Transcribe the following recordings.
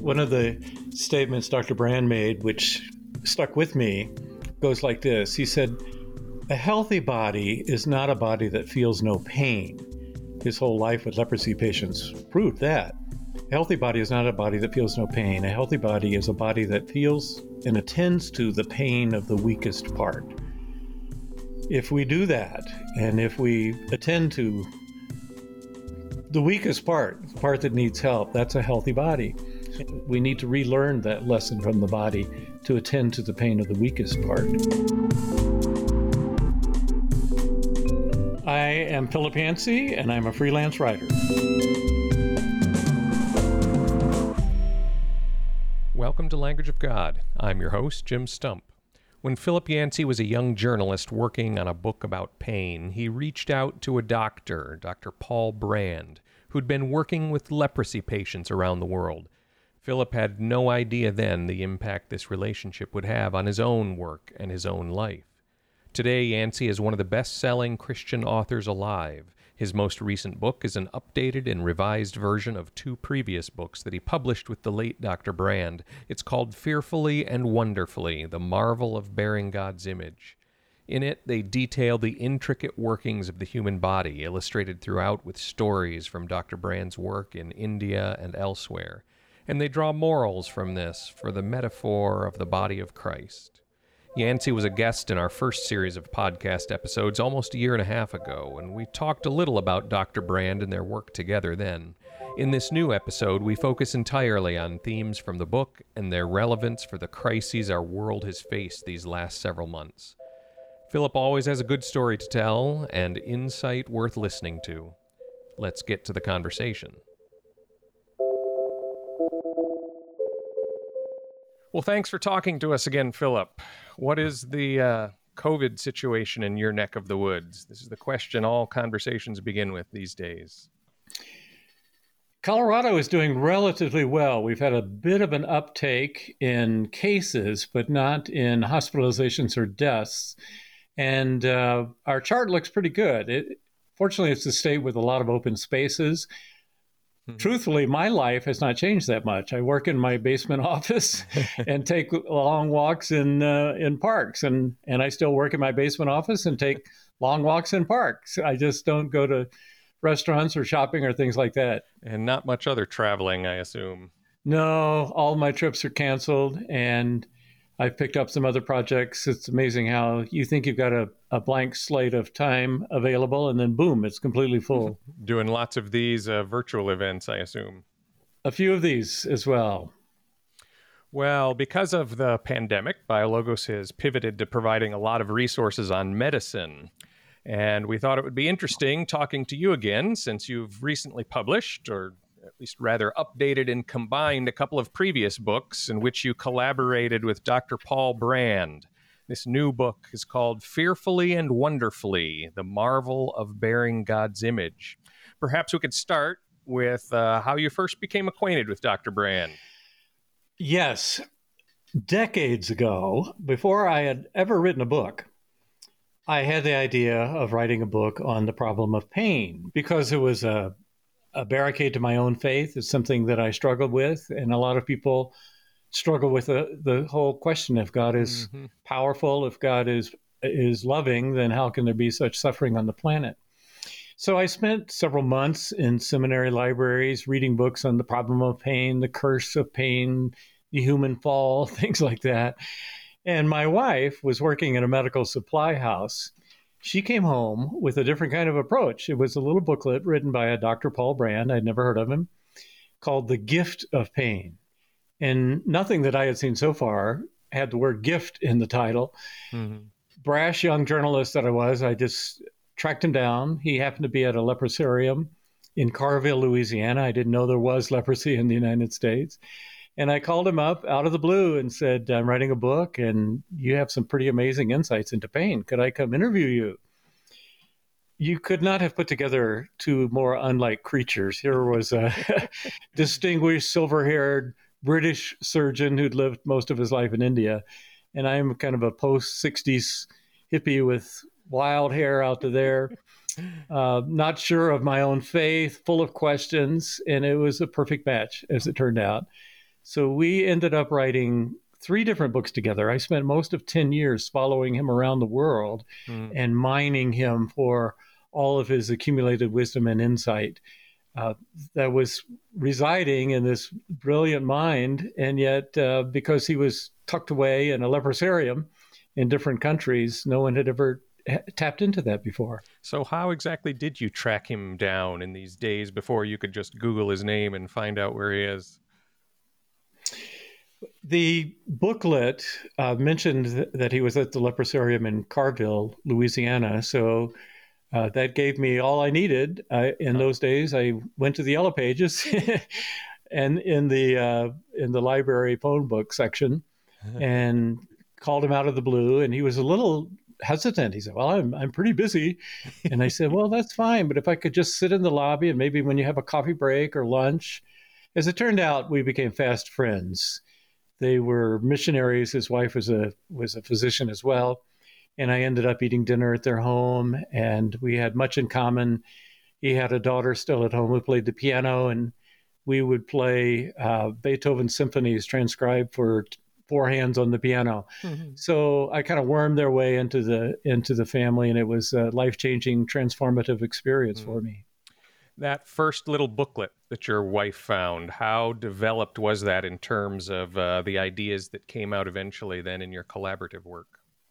One of the statements Dr. Brand made, which stuck with me, goes like this. He said, "A healthy body is not a body that feels no pain." His whole life with leprosy patients proved that. A healthy body is not a body that feels no pain. A healthy body is a body that feels and attends to the pain of the weakest part. If we do that, and if we attend to the weakest part, the part that needs help, that's a healthy body. We need to relearn that lesson from the body to attend to the pain of the weakest part. I am Philip Yancey, and I'm a freelance writer. Welcome to Language of God. I'm your host, Jim Stump. When Philip Yancey was a young journalist working on a book about pain, he reached out to a doctor, Dr. Paul Brand, who'd been working with leprosy patients around the world. Philip had no idea then the impact this relationship would have on his own work and his own life. Today, Yancey is one of the best-selling Christian authors alive. His most recent book is an updated and revised version of two previous books that he published with the late Dr. Brand. It's called Fearfully and Wonderfully, The Marvel of Bearing God's Image. In it, they detail the intricate workings of the human body, illustrated throughout with stories from Dr. Brand's work in India and elsewhere. And they draw morals from this for the metaphor of the body of Christ. Yancey was a guest in our first series of podcast episodes almost a year and a half ago, and we talked a little about Dr. Brand and their work together then. In this new episode, we focus entirely on themes from the book and their relevance for the crises our world has faced these last several months. Philip always has a good story to tell and insight worth listening to. Let's get to the conversation. Well, thanks for talking to us again, Philip. What is the COVID situation in your neck of the woods? This is the question all conversations begin with these days. Colorado is doing relatively well. We've had a bit of an uptake in cases, but not in hospitalizations or deaths. And our chart looks pretty good. Fortunately, it's a state with a lot of open spaces. Truthfully, my life has not changed that much. I work in my basement office and take long walks in parks, and I still work in my basement office and take long walks in parks. I just don't go to restaurants or shopping or things like that. And not much other traveling, I assume. No, all my trips are canceled, and I've picked up some other projects. It's amazing how you think you've got a blank slate of time available, and then boom, it's completely full. Doing lots of these virtual events, I assume. A few of these as well. Well, because of the pandemic, BioLogos has pivoted to providing a lot of resources on medicine. And we thought it would be interesting talking to you again, since you've recently published, or at least rather updated and combined, a couple of previous books in which you collaborated with Dr. Paul Brand. This new book is called Fearfully and Wonderfully, The Marvel of Bearing God's Image. Perhaps we could start with how you first became acquainted with Dr. Brand. Yes. Decades ago, before I had ever written a book, I had the idea of writing a book on the problem of pain because it was a barricade to my own faith. It's something that I struggled with, and a lot of people struggle with the whole question: if God is powerful, if God is loving, then how can there be such suffering on the planet? So I spent several months in seminary libraries reading books on the problem of pain, the curse of pain, the human fall, things like that. And my wife was working in a medical supply house. She came home with a different kind of approach. It was a little booklet written by a Dr. Paul Brand, I'd never heard of him, called The Gift of Pain. And nothing that I had seen so far had the word gift in the title. Brash young journalist that I was, I just tracked him down. He happened to be at a leprosarium in Carville, Louisiana. I didn't know there was leprosy in the United States. And I called him up out of the blue and said, I'm writing a book and you have some pretty amazing insights into pain. Could I come interview you? You could not have put together two more unlike creatures. Here was a distinguished silver-haired British surgeon who'd lived most of his life in India. And I'm kind of a post-60s hippie with wild hair out to there, not sure of my own faith, full of questions. And it was a perfect match, as it turned out. So we ended up writing 3 different books together. I spent most of 10 years following him around the world and mining him for all of his accumulated wisdom and insight that was residing in this brilliant mind. And yet, because he was tucked away in a leprosarium in different countries, no one had ever tapped into that before. So how exactly did you track him down in these days before you could just Google his name and find out where he is? The booklet mentioned that he was at the leprosarium in Carville, Louisiana. So that gave me all I needed. In those days, I went to the Yellow Pages and in the library phone book section and called him out of the blue. And he was a little hesitant. He said, "Well, I'm pretty busy." And I said, "Well, that's fine. But if I could just sit in the lobby and maybe when you have a coffee break or lunch." As it turned out, we became fast friends. They were missionaries. His wife was a physician as well. And I ended up eating dinner at their home, and we had much in common. He had a daughter still at home who played the piano, and we would play Beethoven symphonies transcribed for 4 hands on the piano. Mm-hmm. So I kind of wormed their way into the family, and it was a life-changing, transformative experience for me. That first little booklet that your wife found, how developed was that in terms of the ideas that came out eventually then in your collaborative work?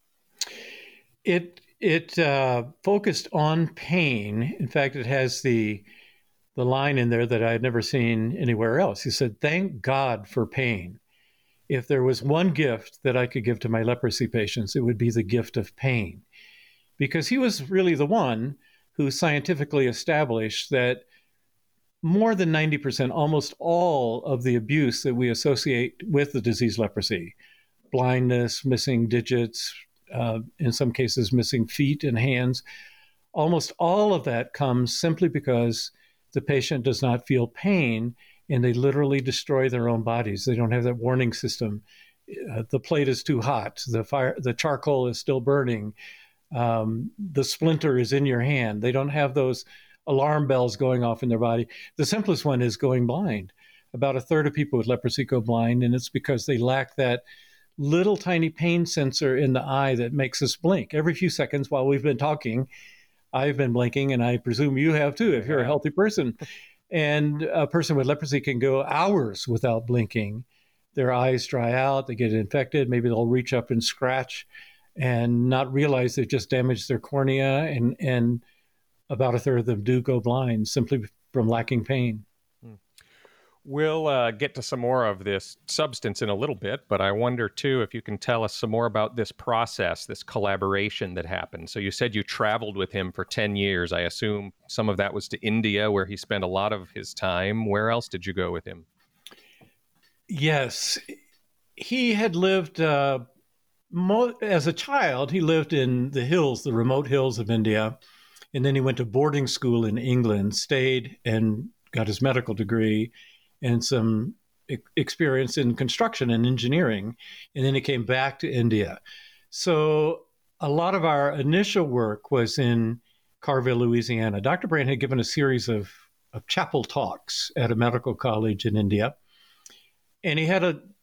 It focused on pain. In fact, it has the line in there that I had never seen anywhere else. He said, "Thank God for pain. If there was one gift that I could give to my leprosy patients, it would be the gift of pain." Because he was really the one who scientifically established that more than 90%, almost all of the abuse that we associate with the disease leprosy, blindness, missing digits, in some cases missing feet and hands, almost all of that comes simply because the patient does not feel pain and they literally destroy their own bodies. They don't have that warning system. The plate is too hot. The charcoal is still burning. The splinter is in your hand. They don't have those alarm bells going off in their body. The simplest one is going blind. About a third of people with leprosy go blind, and it's because they lack that little tiny pain sensor in the eye that makes us blink. Every few seconds while we've been talking, I've been blinking, and I presume you have too if you're a healthy person. And a person with leprosy can go hours without blinking. Their eyes dry out, they get infected, maybe they'll reach up and scratch and not realize they've just damaged their cornea, and about a third of them do go blind simply from lacking pain. We'll get to some more of this substance in a little bit, but I wonder, too, if you can tell us some more about this process, this collaboration that happened. So you said you traveled with him for 10 years. I assume some of that was to India, where he spent a lot of his time. Where else did you go with him? Yes. He had lived, as a child, he lived in the hills, the remote hills of India. And then he went to boarding school in England, stayed and got his medical degree and some experience in construction and engineering. And then he came back to India. So a lot of our initial work was in Carville, Louisiana. Dr. Brand had given a series of chapel talks at a medical college in India. And he had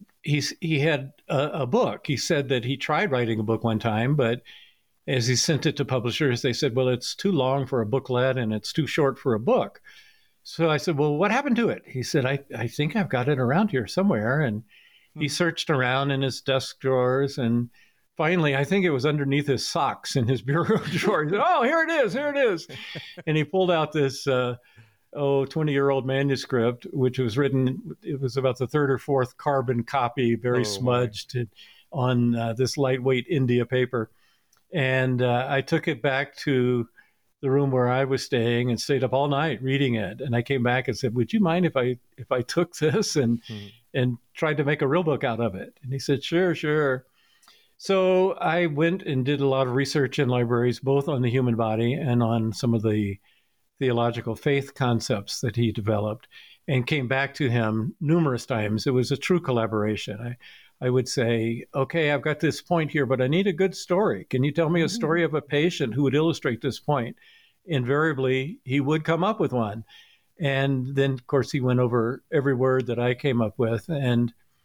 a book. He said that he tried writing a book one time, but as he sent it to publishers, they said, well, it's too long for a booklet and it's too short for a book. So I said, well, what happened to it? He said, I think I've got it around here somewhere. And he searched around in his desk drawers. And finally, I think it was underneath his socks in his bureau drawer. He said, oh, here it is. And he pulled out this 20-year-old manuscript, which was written, it was about the third or fourth carbon copy, very smudged on this lightweight India paper. And I took it back to the room where I was staying and stayed up all night reading it. And I came back and said, would you mind if I took this and tried to make a real book out of it? And he said, sure. So I went and did a lot of research in libraries, both on the human body and on some of the theological faith concepts that he developed, and came back to him numerous times. It was a true collaboration. I would say, okay, I've got this point here, but I need a good story. Can you tell me a story of a patient who would illustrate this point? Invariably, he would come up with one. And then, of course, he went over every word that I came up with. And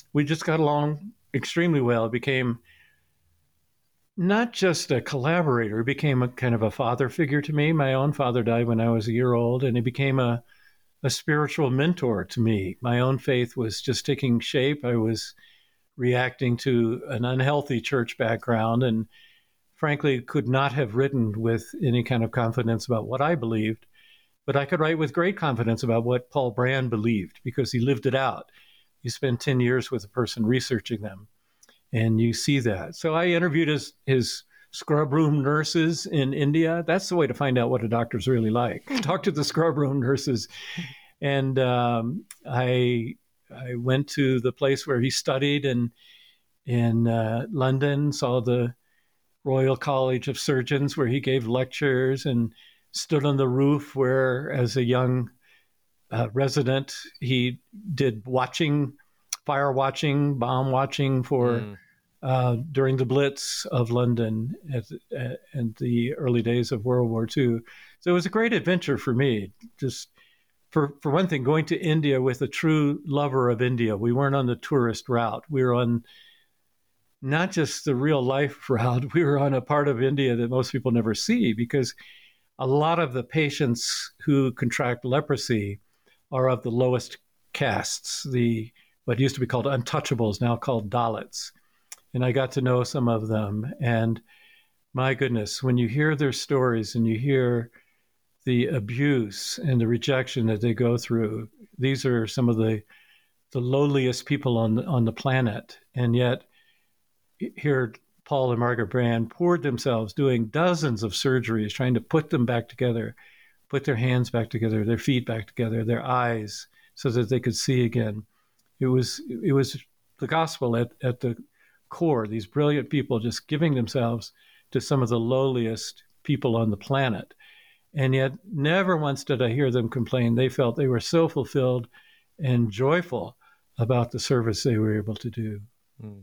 we just got along extremely well. It became not just a collaborator, he became a kind of a father figure to me. My own father died when I was a year old, and he became a spiritual mentor to me. My own faith was just taking shape. I was reacting to an unhealthy church background and frankly could not have written with any kind of confidence about what I believed, but I could write with great confidence about what Paul Brand believed because he lived it out. You spend 10 years with a person researching them, and you see that. So I interviewed his scrub room nurses in India. That's the way to find out what a doctor's really like. Talk to the scrub room nurses. And I went to the place where he studied in London, saw the Royal College of Surgeons where he gave lectures, and stood on the roof where, as a young resident, he did fire watching, bomb watching for during the Blitz of London in the early days of World War II. So it was a great adventure for me. Just for one thing, going to India with a true lover of India. We weren't on the tourist route. We were on not just the real life route. We were on a part of India that most people never see, because a lot of the patients who contract leprosy are of the lowest castes, what used to be called untouchables, now called Dalits. And I got to know some of them. And my goodness, when you hear their stories and you hear the abuse and the rejection that they go through, these are some of the lowliest people on the planet. And yet, here Paul and Margaret Brand poured themselves doing dozens of surgeries, trying to put them back together, put their hands back together, their feet back together, their eyes, so that they could see again. It was the gospel at the core, these brilliant people just giving themselves to some of the lowliest people on the planet. And yet never once did I hear them complain. They felt they were so fulfilled and joyful about the service they were able to do. Mm.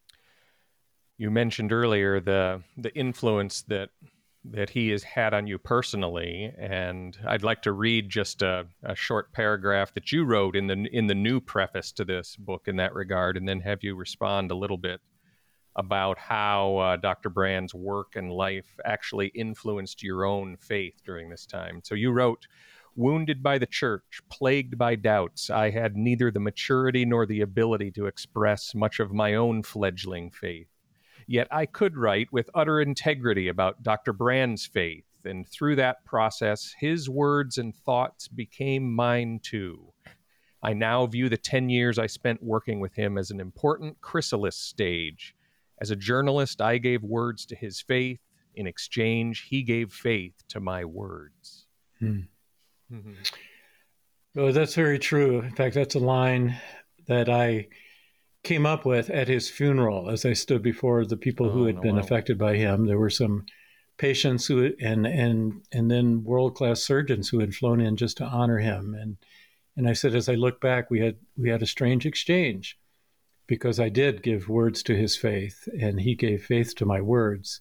You mentioned earlier the influence that he has had on you personally, and I'd like to read just a short paragraph that you wrote in the new preface to this book in that regard, and then have you respond a little bit about how Dr. Brand's work and life actually influenced your own faith during this time. So you wrote, "Wounded by the church, plagued by doubts, I had neither the maturity nor the ability to express much of my own fledgling faith. Yet I could write with utter integrity about Dr. Brand's faith, and through that process, his words and thoughts became mine too. I now view the 10 years I spent working with him as an important chrysalis stage. As a journalist, I gave words to his faith. In exchange, he gave faith to my words." Mm-hmm. Oh, that's very true. In fact, that's a line that I came up with at his funeral as I stood before the people who had been affected by him. There were some patients who and then world-class surgeons who had flown in just to honor him. And I said, as I look back, we had a strange exchange, because I did give words to his faith and he gave faith to my words.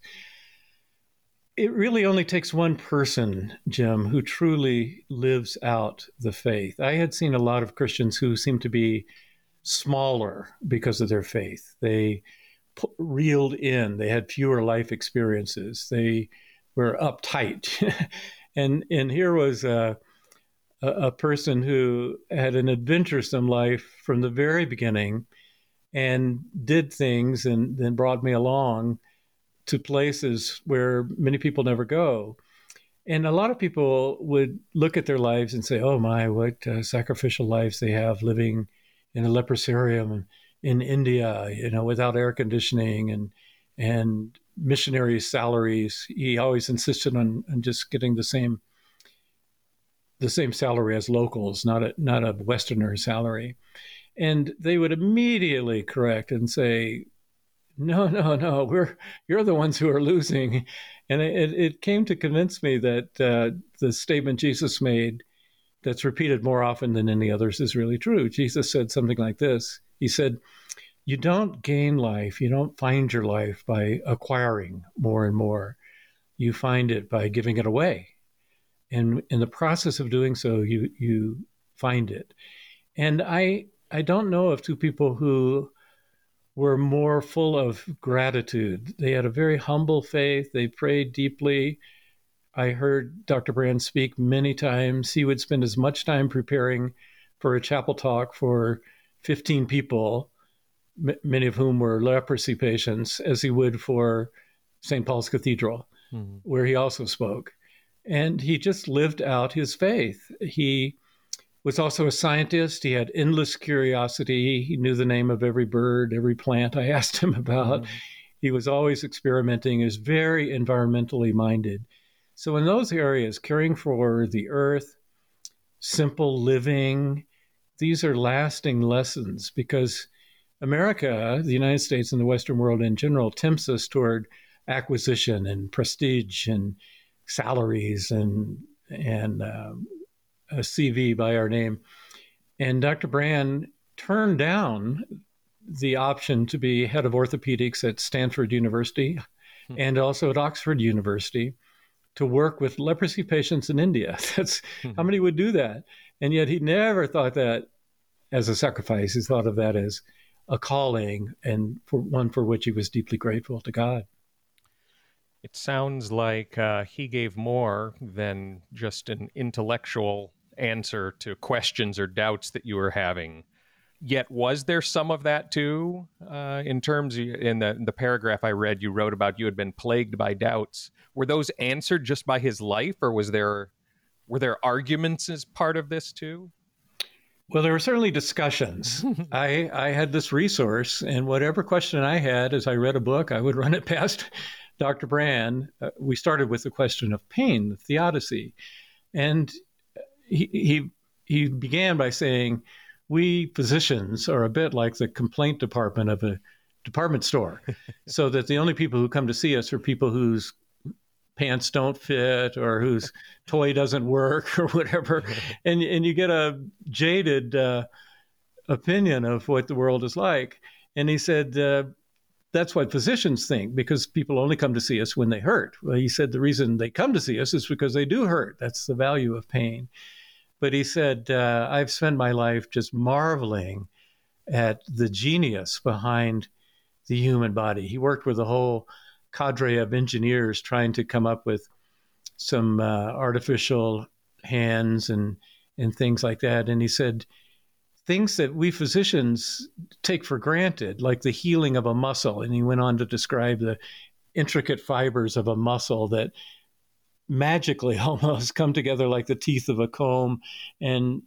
It really only takes one person, Jim, who truly lives out the faith. I had seen a lot of Christians who seemed to be smaller because of their faith. They reeled in. They had fewer life experiences. They were uptight. and here was a person who had an adventuresome life from the very beginning and did things and then brought me along to places where many people never go. And a lot of people would look at their lives and say, oh my, what sacrificial lives they have living in a leprosarium in India, without air conditioning and missionary salaries. He always insisted on just getting the same salary as locals, not a Westerner salary. And they would immediately correct and say, no, you're the ones who are losing. And it came to convince me that the statement Jesus made, that's repeated more often than any others, is really true. Jesus said something like this. He said, you don't gain life, you don't find your life by acquiring more and more. You find it by giving it away. And in the process of doing so, you find it. And I I don't know of two people who were more full of gratitude. They had a very humble faith. They prayed deeply. I heard Dr. Brand speak many times. He would spend as much time preparing for a chapel talk for 15 people, many of whom were leprosy patients, as he would for St. Paul's Cathedral, where he also spoke. And he just lived out his faith. He was also a scientist. He had endless curiosity. He knew the name of every bird, every plant I asked him about. He was always experimenting. He was very environmentally minded. So in those areas, caring for the earth, simple living, these are lasting lessons, because America, the United States, and the Western world in general tempts us toward acquisition and prestige and salaries and a CV by our name. And Dr. Brand turned down the option to be head of orthopedics at Stanford University and also at Oxford University to work with leprosy patients in India. That's how many would do that? And yet he never thought that as a sacrifice. He thought of that as a calling, and for one for which he was deeply grateful to God. It sounds like he gave more than just an intellectual answer to questions or doubts that you were having. Yet, was there some of that too? In terms of, in the paragraph I read, you wrote about you had been plagued by doubts. Were those answered just by his life, or were there arguments as part of this too? Well, there were certainly discussions. I had this resource, and whatever question I had as I read a book, I would run it past Dr. Brand. We started with the question of pain, the theodicy. And he began by saying, we physicians are a bit like the complaint department of a department store, so that the only people who come to see us are people whose pants don't fit or whose toy doesn't work or whatever. And you get a jaded opinion of what the world is like. And he said, that's what physicians think, because people only come to see us when they hurt. Well, he said the reason they come to see us is because they do hurt. That's the value of pain. But he said, I've spent my life just marveling at the genius behind the human body. He worked with a whole cadre of engineers trying to come up with some artificial hands and things like that. And he said, things that we physicians take for granted, like the healing of a muscle. And he went on to describe the intricate fibers of a muscle that magically almost come together like the teeth of a comb and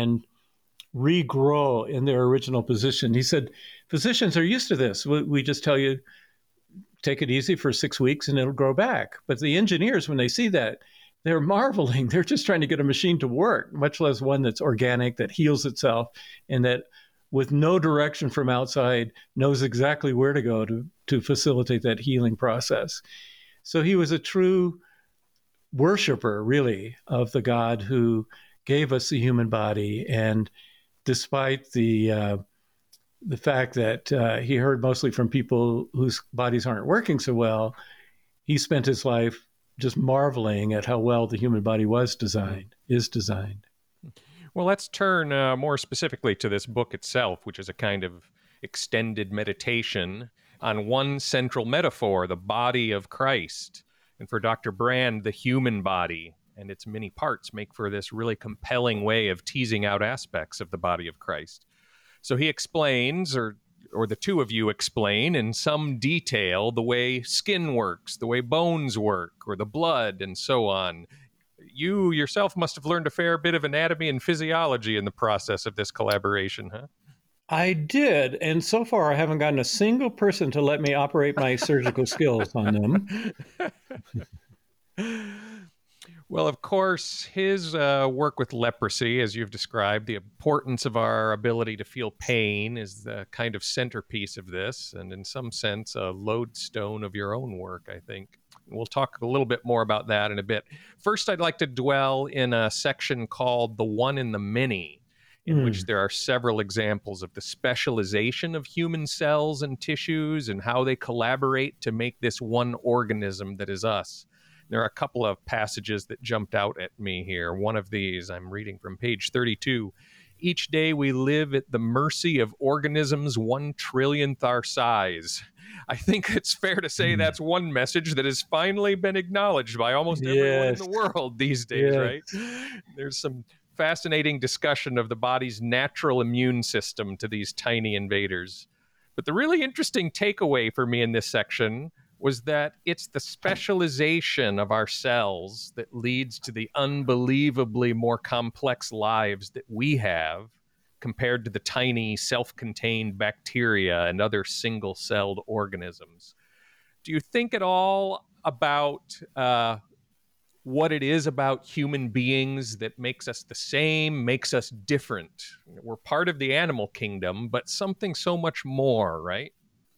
regrow in their original position. He said, physicians are used to this. We just tell you, take it easy for 6 weeks and it'll grow back. But the engineers, when they see that, they're marveling. They're just trying to get a machine to work, much less one that's organic, that heals itself, and that with no direction from outside knows exactly where to go to facilitate that healing process. So he was a true worshiper, really, of the God who gave us the human body. And despite the fact that he heard mostly from people whose bodies aren't working so well, he spent his life just marveling at how well the human body is designed. Well, let's turn more specifically to this book itself, which is a kind of extended meditation on one central metaphor, the body of Christ. And for Dr. Brand, the human body and its many parts make for this really compelling way of teasing out aspects of the body of Christ. So he explains, or the two of you explain in some detail, the way skin works, the way bones work, or the blood, and so on. You yourself must have learned a fair bit of anatomy and physiology in the process of this collaboration, huh? I did, and so far I haven't gotten a single person to let me operate my surgical skills on them. Well, of course, his work with leprosy, as you've described, the importance of our ability to feel pain is the kind of centerpiece of this, and in some sense, a lodestone of your own work, I think. We'll talk a little bit more about that in a bit. First, I'd like to dwell in a section called The One in the Many, in which there are several examples of the specialization of human cells and tissues and how they collaborate to make this one organism that is us. There are a couple of passages that jumped out at me here. One of these, I'm reading from page 32. each day we live at the mercy of organisms 1 trillionth our size. I think it's fair to say that's one message that has finally been acknowledged by almost everyone in the world these days, right? There's some fascinating discussion of the body's natural immune system to these tiny invaders. But the really interesting takeaway for me in this section was that it's the specialization of our cells that leads to the unbelievably more complex lives that we have compared to the tiny self-contained bacteria and other single-celled organisms. Do you think at all about what it is about human beings that makes us the same, makes us different? We're part of the animal kingdom, but something so much more, right?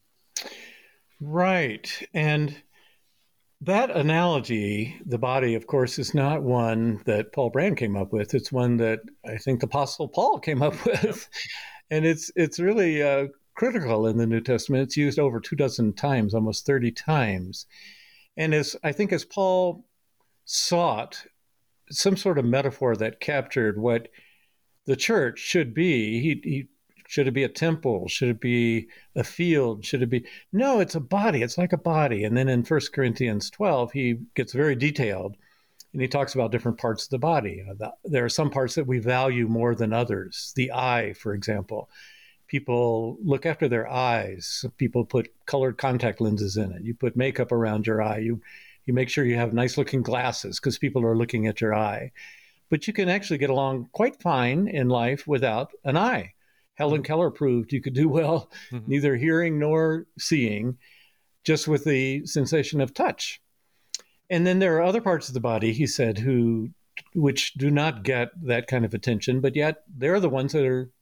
Right. And that analogy, the body, of course, is not one that Paul Brand came up with. It's one that I think the Apostle Paul came up with. And it's really critical in the New Testament. It's used over 24 times, almost 30 times. And as Paul sought some sort of metaphor that captured what the church should be, he should it be a temple? Should it be a field? Should it be? No, it's a body. It's like a body. And then in 1 Corinthians 12, he gets very detailed and he talks about different parts of the body. There are some parts that we value more than others. The eye, for example. People look after their eyes. People put colored contact lenses in it. You put makeup around your eye. You make sure you have nice looking glasses because people are looking at your eye. But you can actually get along quite fine in life without an eye. Helen Keller proved you could do well, neither hearing nor seeing, just with the sensation of touch. And then there are other parts of the body, he said, which do not get that kind of attention, but yet they're the ones that are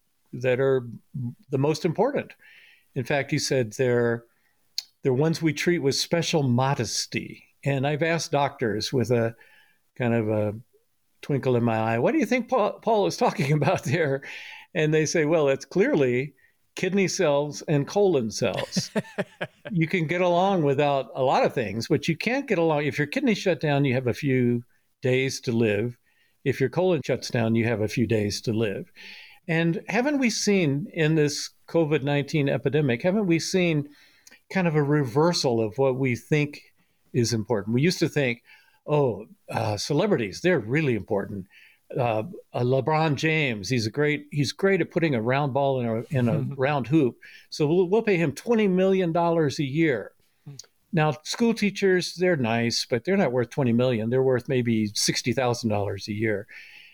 the most important. In fact, he said they're ones we treat with special modesty. And I've asked doctors with a kind of a twinkle in my eye, what do you think Paul is talking about there? And they say, well, it's clearly kidney cells and colon cells. You can get along without a lot of things, but you can't get along. If your kidney shut down, you have a few days to live. If your colon shuts down, you have a few days to live. And haven't we seen in this COVID-19 epidemic, haven't we seen kind of a reversal of what we think is important? We used to think, celebrities, they're really important. LeBron James, he's great at putting a round ball in a round hoop. So we'll pay him $20 million a year. Now, school teachers, they're nice, but they're not worth $20 million. They're worth maybe $60,000 a year.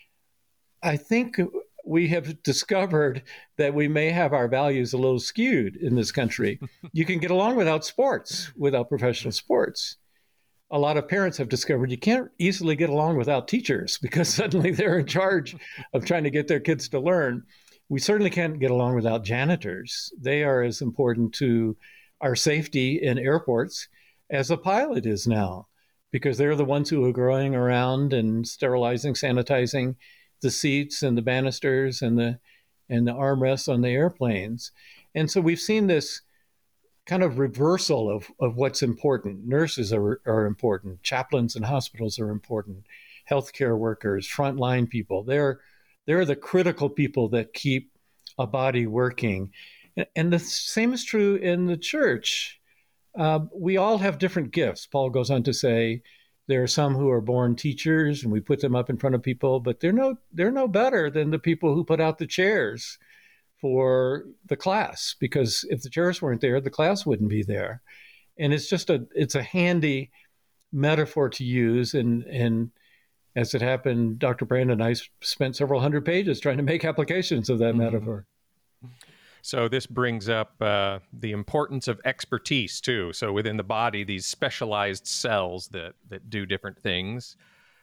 I think we have discovered that we may have our values a little skewed in this country. You can get along without sports, without professional sports. A lot of parents have discovered you can't easily get along without teachers because suddenly they're in charge of trying to get their kids to learn. We certainly can't get along without janitors. They are as important to our safety in airports as a pilot is now, because they're the ones who are going around and sterilizing, sanitizing the seats and the banisters and the armrests on the airplanes. And so we've seen this kind of reversal of what's important. Nurses are important. Chaplains in hospitals are important. Healthcare workers, frontline people, they're the critical people that keep a body working. And the same is true in the church. We all have different gifts. Paul goes on to say there are some who are born teachers and we put them up in front of people, but they're no better than the people who put out the chairs for the class, because if the chairs weren't there, the class wouldn't be there. And it's a handy metaphor to use. And as it happened, Dr. Brand and I spent several hundred pages trying to make applications of that metaphor. So this brings up the importance of expertise too. So within the body, these specialized cells that do different things.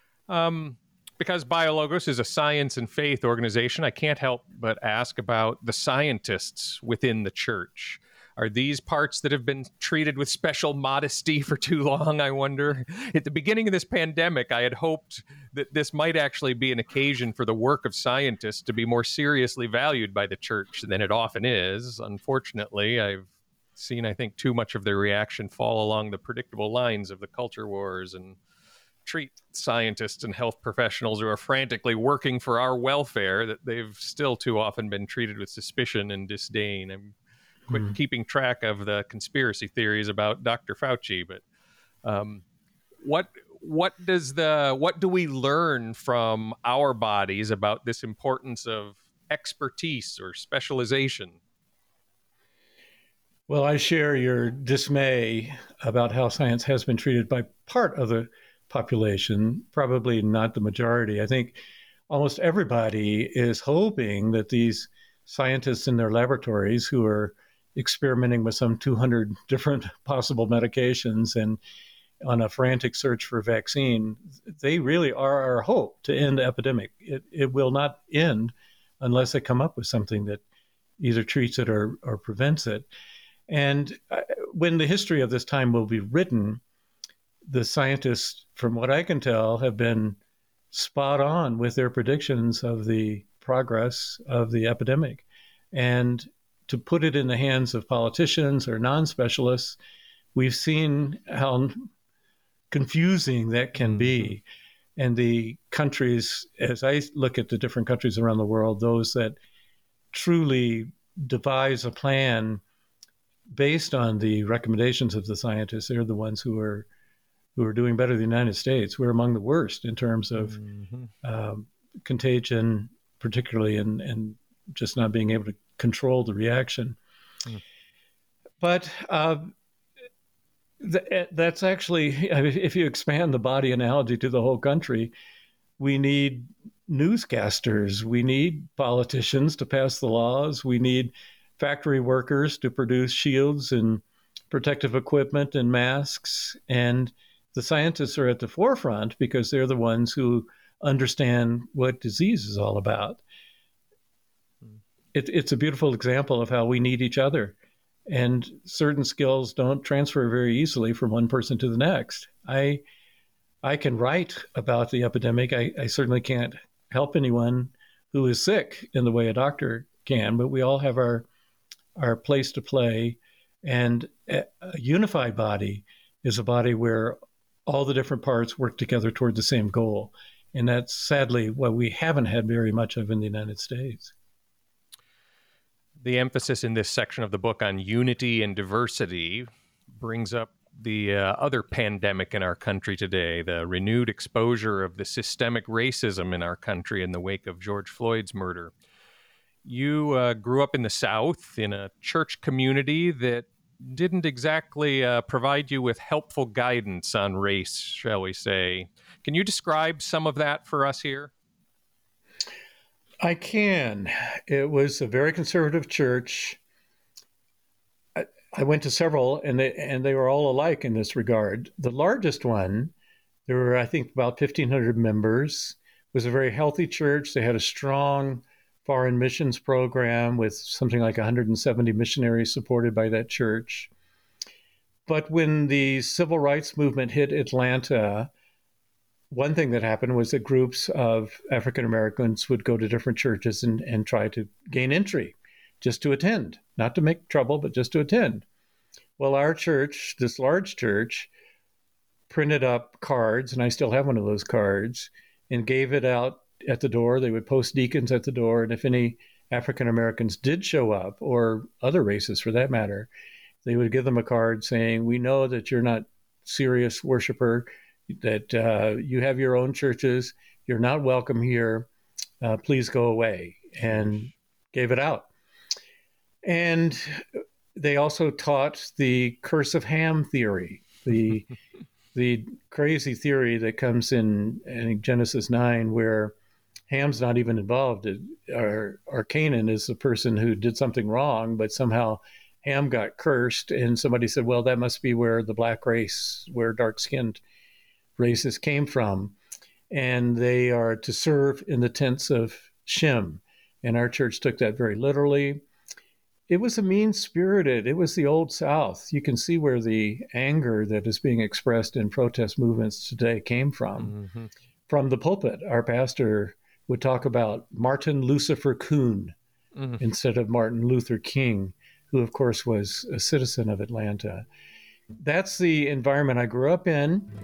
Because BioLogos is a science and faith organization, I can't help but ask about the scientists within the church. Are these parts that have been treated with special modesty for too long, I wonder? At the beginning of this pandemic, I had hoped that this might actually be an occasion for the work of scientists to be more seriously valued by the church than it often is. Unfortunately, I've seen, I think, too much of their reaction fall along the predictable lines of the culture wars and treat scientists and health professionals who are frantically working for our welfare, that they've still too often been treated with suspicion and disdain. I'm keeping track of the conspiracy theories about Dr. Fauci, but what do we learn from our bodies about this importance of expertise or specialization? Well, I share your dismay about how science has been treated by part of the population, probably not the majority. I think almost everybody is hoping that these scientists in their laboratories who are experimenting with some 200 different possible medications and on a frantic search for a vaccine, they really are our hope to end the epidemic. It will not end unless they come up with something that either treats it or prevents it. And when the history of this time will be written, the scientists, from what I can tell, have been spot on with their predictions of the progress of the epidemic. And to put it in the hands of politicians or non-specialists, we've seen how confusing that can be. And the countries, as I look at the different countries around the world, those that truly devise a plan based on the recommendations of the scientists, they're the ones who are doing better than the United States. We're among the worst in terms of contagion, particularly, and just not being able to control the reaction. But that's actually, if you expand the body analogy to the whole country, we need newscasters, we need politicians to pass the laws, we need factory workers to produce shields and protective equipment and masks. And the scientists are at the forefront because they're the ones who understand what disease is all about. It's a beautiful example of how we need each other. And certain skills don't transfer very easily from one person to the next. I can write about the epidemic. I certainly can't help anyone who is sick in the way a doctor can, but we all have our place to play. And a unified body is a body where all the different parts work together toward the same goal. And that's sadly what we haven't had very much of in the United States. The emphasis in this section of the book on unity and diversity brings up the other pandemic in our country today, the renewed exposure of the systemic racism in our country in the wake of George Floyd's murder. You grew up in the South in a church community that didn't exactly provide you with helpful guidance on race, shall we say. Can you describe some of that for us here? I can. It was a very conservative church. I went to several, and they were all alike in this regard. The largest one, there were, I think, about 1,500 members, was a very healthy church. They had a strong foreign missions program with something like 170 missionaries supported by that church. But when the civil rights movement hit Atlanta, one thing that happened was that groups of African Americans would go to different churches and try to gain entry, just to attend, not to make trouble, but just to attend. Well, our church, this large church, printed up cards, and I still have one of those cards, and gave it out at the door. They would post deacons at the door, and if any African Americans did show up, or other races for that matter, they would give them a card saying, "We know that you're not serious worshiper, that you have your own churches, you're not welcome here, please go away," and gave it out. And they also taught the curse of Ham theory, the crazy theory that comes in Genesis 9, where Ham's not even involved. Or Canaan is the person who did something wrong, but somehow Ham got cursed, and somebody said, well, that must be where the black race, where dark-skinned races came from, and they are to serve in the tents of Shem. And our church took that very literally. It was a mean-spirited, it was the Old South. You can see where the anger that is being expressed in protest movements today came from. Mm-hmm. From the pulpit, our pastor would talk about Martin Lucifer Kuhn instead of Martin Luther King, who, of course, was a citizen of Atlanta. That's the environment I grew up in.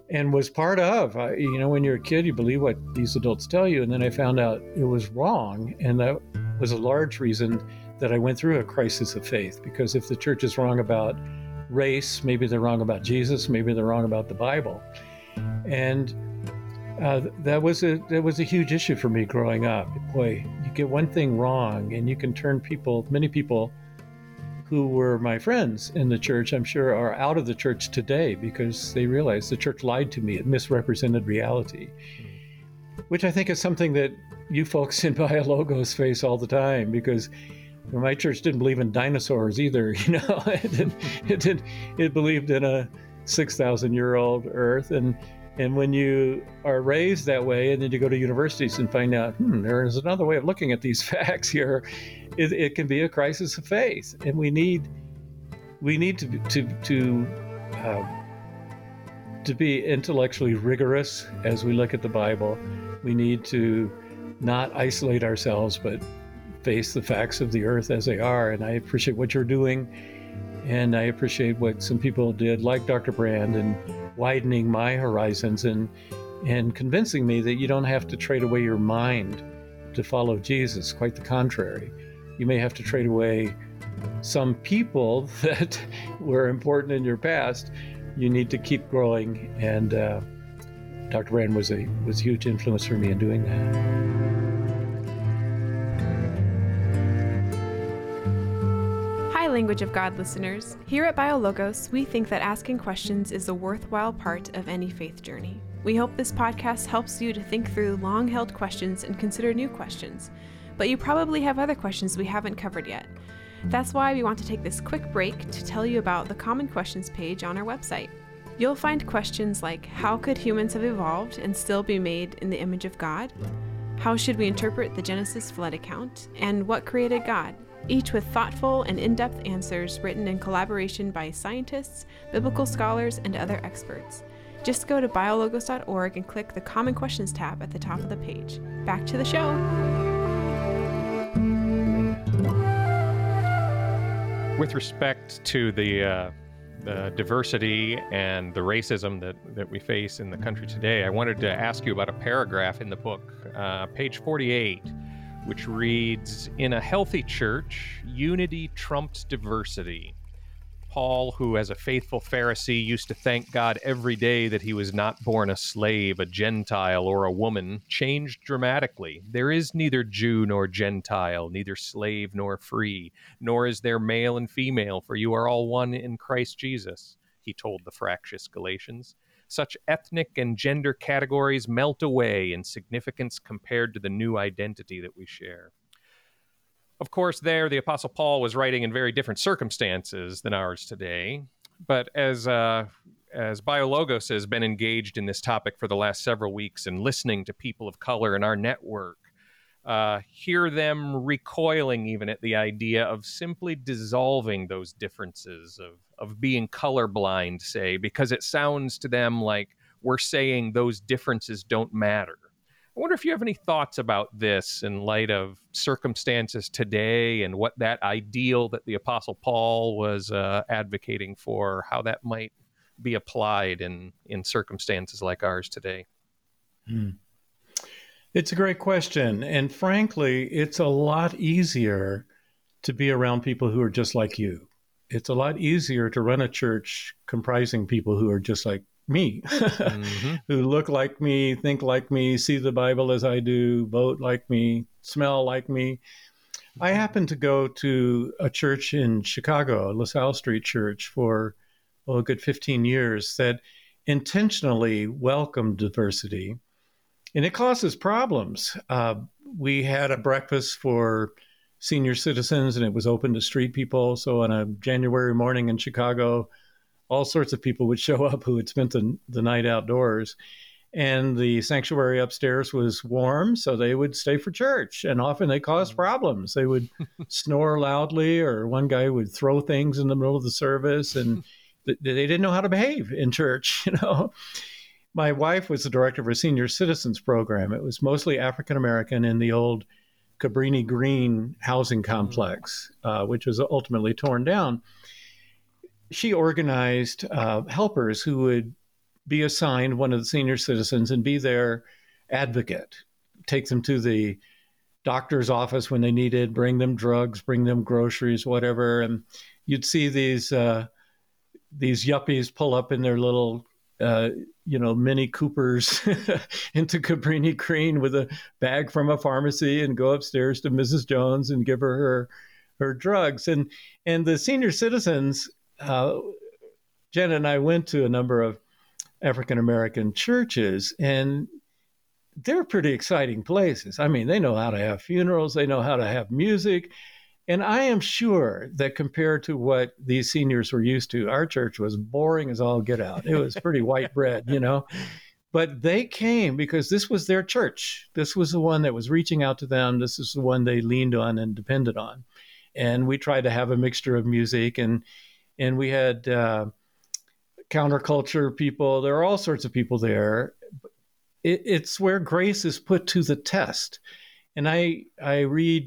and was part of. When you're a kid, you believe what these adults tell you. And then I found out it was wrong. And that was a large reason that I went through a crisis of faith, because if the church is wrong about race, maybe they're wrong about Jesus, maybe they're wrong about the Bible. And that was a huge issue for me growing up. Boy, you get one thing wrong and you can turn many people who were my friends in the church, I'm sure, are out of the church today because they realize the church lied to me. It misrepresented reality, which I think is something that you folks in BioLogos face all the time, because my church didn't believe in dinosaurs either. It believed in a 6,000-year-old earth. And when you are raised that way, and then you go to universities and find out, there is another way of looking at these facts here, it can be a crisis of faith. And we need to be intellectually rigorous as we look at the Bible. We need to not isolate ourselves, but face the facts of the earth as they are. And I appreciate what you're doing. And I appreciate what some people did, like Dr. Brand, and widening my horizons and convincing me that you don't have to trade away your mind to follow Jesus. Quite the contrary. You may have to trade away some people that were important in your past. You need to keep growing. And Dr. Brand was a huge influence for me in doing that. Hi, Language of God listeners. Here at BioLogos, we think that asking questions is a worthwhile part of any faith journey. We hope this podcast helps you to think through long-held questions and consider new questions. But you probably have other questions we haven't covered yet. That's why we want to take this quick break to tell you about the Common Questions page on our website. You'll find questions like, how could humans have evolved and still be made in the image of God? How should we interpret the Genesis flood account? And what created God? Each with thoughtful and in-depth answers written in collaboration by scientists, biblical scholars, and other experts. Just go to biologos.org and click the Common Questions tab at the top of the page. Back to the show. With respect to the diversity and the racism that we face in the country today, I wanted to ask you about a paragraph in the book, page 48, which reads, "In a healthy church, unity trumps diversity. Paul, who as a faithful Pharisee used to thank God every day that he was not born a slave, a Gentile, or a woman, changed dramatically. There is neither Jew nor Gentile, neither slave nor free, nor is there male and female, for you are all one in Christ Jesus," he told the fractious Galatians. "Such ethnic and gender categories melt away in significance compared to the new identity that we share." Of course, the Apostle Paul was writing in very different circumstances than ours today. But as BioLogos has been engaged in this topic for the last several weeks and listening to people of color in our network, hear them recoiling even at the idea of simply dissolving those differences, of being colorblind, say, because it sounds to them like we're saying those differences don't matter. I wonder if you have any thoughts about this in light of circumstances today and what that ideal that the Apostle Paul was advocating for, how that might be applied in circumstances like ours today. It's a great question. And frankly, it's a lot easier to be around people who are just like you. It's a lot easier to run a church comprising people who are just like me, who look like me, think like me, see the Bible as I do, vote like me, smell like me. I happened to go to a church in Chicago, a LaSalle Street church, for a good 15 years that intentionally welcomed diversity. And it causes problems. We had a breakfast for senior citizens, and it was open to street people. So on a January morning in Chicago, all sorts of people would show up who had spent the night outdoors. And the sanctuary upstairs was warm, so they would stay for church. And often they caused problems. They would snore loudly, or one guy would throw things in the middle of the service, and they didn't know how to behave in church, My wife was the director of a senior citizens program. It was mostly African-American in the old Cabrini Green housing complex, which was ultimately torn down. She organized helpers who would be assigned one of the senior citizens and be their advocate, take them to the doctor's office when they needed, bring them drugs, bring them groceries, whatever. And you'd see these yuppies pull up in their little, Mini Coopers into Cabrini Green with a bag from a pharmacy and go upstairs to Mrs. Jones and give her drugs. And the senior citizens, Jen and I went to a number of African-American churches, and they're pretty exciting places. I mean, they know how to have funerals, they know how to have music. And I am sure that compared to what these seniors were used to, our church was boring as all get out. It was pretty white bread, But they came because this was their church. This was the one that was reaching out to them. This is the one they leaned on and depended on. And we tried to have a mixture of music, and we had counterculture people. There are all sorts of people there. It's where grace is put to the test. And I read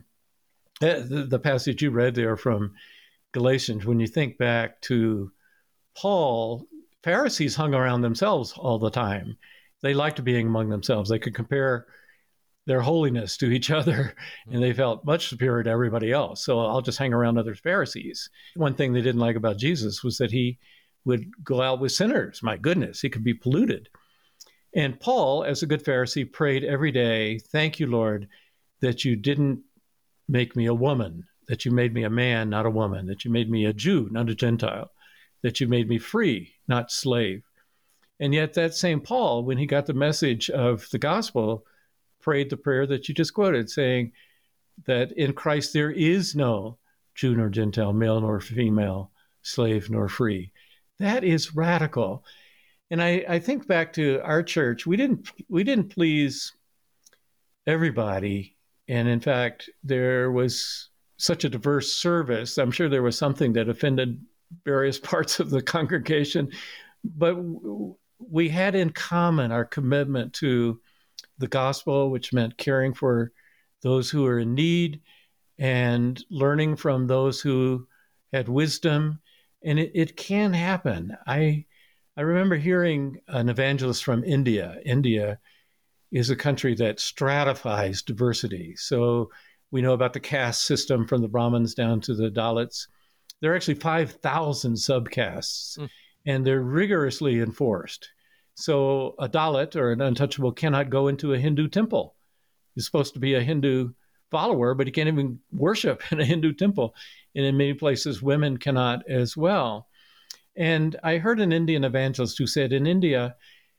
the passage you read there from Galatians. When you think back to Paul, Pharisees hung around themselves all the time. They liked being among themselves. They could compare their holiness to each other, and they felt much superior to everybody else. So I'll just hang around other Pharisees. One thing they didn't like about Jesus was that he would go out with sinners. My goodness, he could be polluted. And Paul, as a good Pharisee, prayed every day, "Thank you, Lord, that you didn't make me a woman, that you made me a man, not a woman, that you made me a Jew, not a Gentile, that you made me free, not slave." And yet that same Paul, when he got the message of the gospel, prayed the prayer that you just quoted, saying that in Christ there is no Jew nor Gentile, male nor female, slave nor free. That is radical. And I think back to our church. We didn't please everybody. And in fact, there was such a diverse service. I'm sure there was something that offended various parts of the congregation, but we had in common our commitment to the gospel, which meant caring for those who are in need and learning from those who had wisdom. And it can happen. I remember hearing an evangelist from India. India is a country that stratifies diversity. So we know about the caste system from the Brahmins down to the Dalits. There are actually 5,000 subcastes, and they're rigorously enforced. So a Dalit or an untouchable cannot go into a Hindu temple. He's supposed to be a Hindu follower, but he can't even worship in a Hindu temple. And in many places, women cannot as well. And I heard an Indian evangelist who said in India,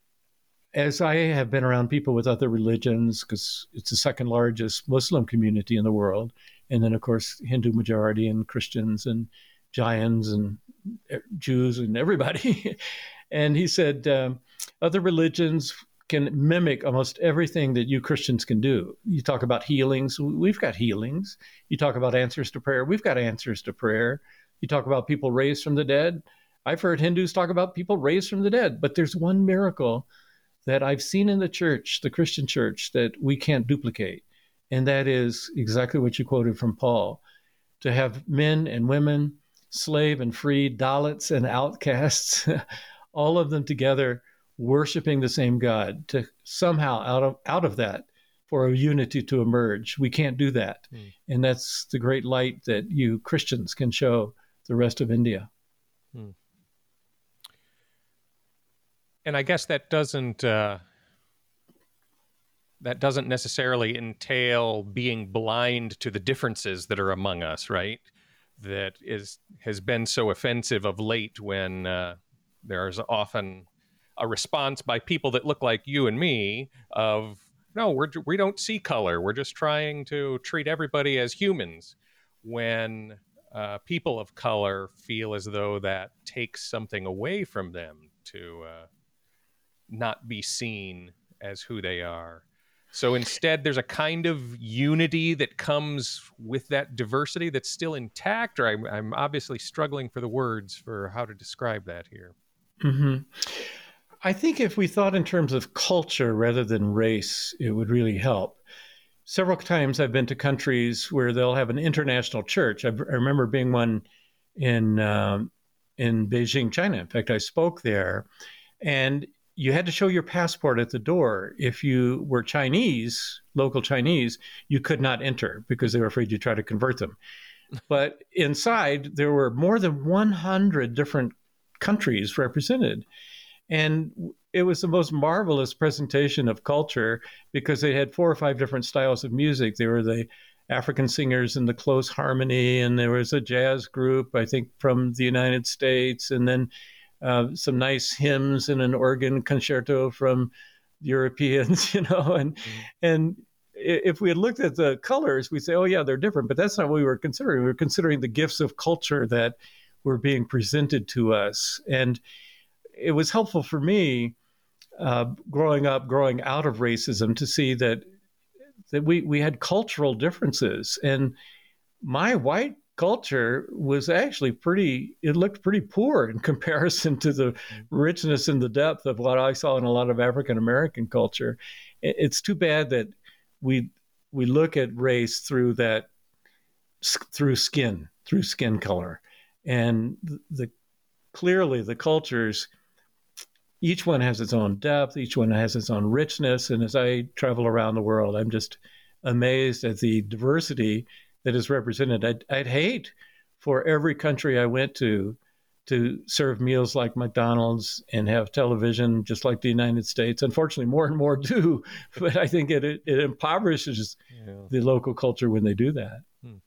as I have been around people with other religions, because it's the second largest Muslim community in the world, and then, of course, Hindu majority and Christians and Jains and Jews and everybody. And he said, other religions can mimic almost everything that you Christians can do. You talk about healings. We've got healings. You talk about answers to prayer. We've got answers to prayer. You talk about people raised from the dead. I've heard Hindus talk about people raised from the dead. But there's one miracle that I've seen in the church, the Christian church, that we can't duplicate. And that is exactly what you quoted from Paul, to have men and women, slave and free, Dalits and outcasts, all of them together worshiping the same God, to somehow out of that for a unity to emerge. We can't do that. And that's the great light that you Christians can show the rest of India. And I guess that doesn't necessarily entail being blind to the differences that are among us, right? That has been so offensive of late when there's often a response by people that look like you and me of, no, we don't see color. We're just trying to treat everybody as humans. When people of color feel as though that takes something away from them to not be seen as who they are. So instead, there's a kind of unity that comes with that diversity that's still intact, or I'm obviously struggling for the words for how to describe that here. Mm-hmm. I think if we thought in terms of culture rather than race, it would really help. Several times I've been to countries where they'll have an international church. I remember being one in Beijing, China. In fact, I spoke there. And you had to show your passport at the door. If you were Chinese, local Chinese, you could not enter because they were afraid you'd try to convert them. But inside, there were more than 100 different countries represented. And it was the most marvelous presentation of culture because they had 4 or 5 different styles of music. There were the African singers in the close harmony, and there was a jazz group, I think, from the United States, and then some nice hymns and an organ concerto from Europeans, and if we had looked at the colors, we'd say, oh yeah, they're different, but that's not what we were considering. We were considering the gifts of culture that were being presented to us. And it was helpful for me growing out of racism to see that we had cultural differences. And my white culture was actually it looked pretty poor in comparison to the richness and the depth of what I saw in a lot of African American culture. It's too bad that we look at race through skin color, and clearly the cultures, each one has its own depth, each one has its own richness. And as I travel around the world, I'm just amazed at the diversity that is represented. I'd hate for every country I went to serve meals like McDonald's and have television just like the United States. Unfortunately, more and more do, but I think it impoverishes the local culture when they do that.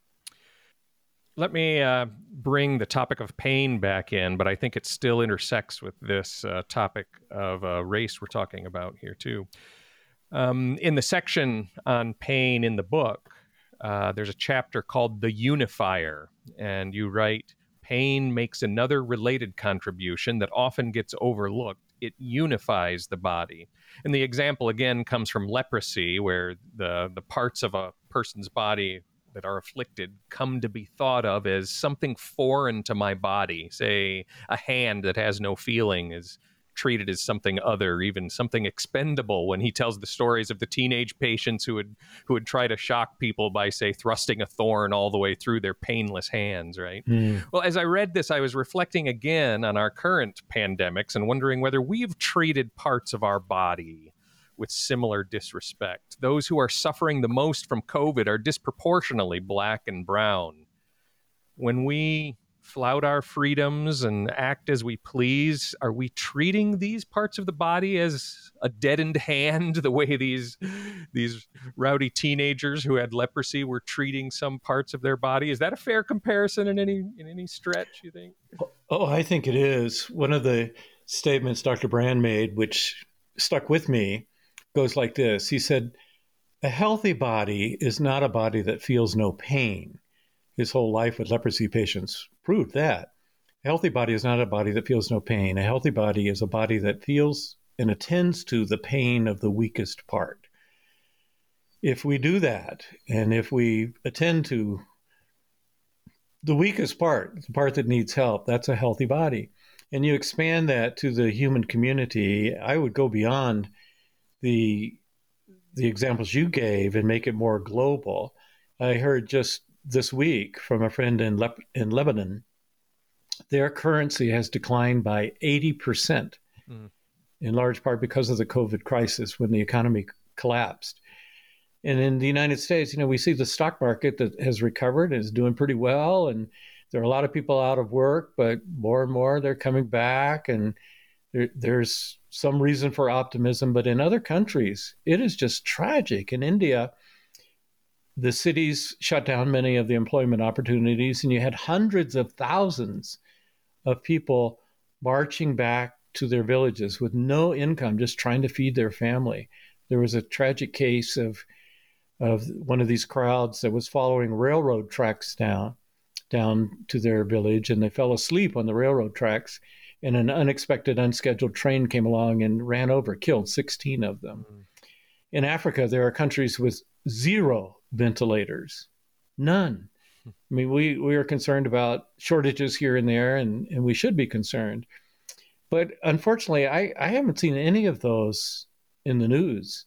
Let me bring the topic of pain back in, but I think it still intersects with this topic of race we're talking about here too. In the section on pain in the book, there's a chapter called The Unifier, and you write, pain makes another related contribution that often gets overlooked. It unifies the body. And the example, again, comes from leprosy, where the parts of a person's body that are afflicted come to be thought of as something foreign to my body. Say, a hand that has no feeling is treated as something other, even something expendable, when he tells the stories of the teenage patients who would try to shock people by, say, thrusting a thorn all the way through their painless hands, right? Well, as I read this, I was reflecting again on our current pandemics and wondering whether we've treated parts of our body with similar disrespect. Those who are suffering the most from COVID are disproportionately Black and brown. When we flout our freedoms and act as we please, are we treating these parts of the body as a deadened hand, the way these rowdy teenagers who had leprosy were treating some parts of their body? Is that a fair comparison in any stretch, you think? Oh, I think it is. One of the statements Dr. Brand made, which stuck with me, goes like this. He said, a healthy body is not a body that feels no pain. His whole life with leprosy patients proved that. A healthy body is not a body that feels no pain. A healthy body is a body that feels and attends to the pain of the weakest part. If we do that, and if we attend to the weakest part, the part that needs help, that's a healthy body. And you expand that to the human community, I would go beyond the examples you gave and make it more global. I heard just this week from a friend in Lebanon, their currency has declined by 80%, in large part because of the COVID crisis when the economy collapsed. And in the United States, we see the stock market that has recovered and is doing pretty well. And there are a lot of people out of work, but more and more they're coming back. And there's some reason for optimism. But in other countries, it is just tragic. In India, the cities shut down many of the employment opportunities, and you had hundreds of thousands of people marching back to their villages with no income, just trying to feed their family. There was a tragic case of one of these crowds that was following railroad tracks down to their village, and they fell asleep on the railroad tracks, and an unexpected, unscheduled train came along and ran over, killed 16 of them. In Africa, there are countries with 0 ventilators, none. I mean, we are concerned about shortages here and there, and we should be concerned. But unfortunately, I haven't seen any of those in the news.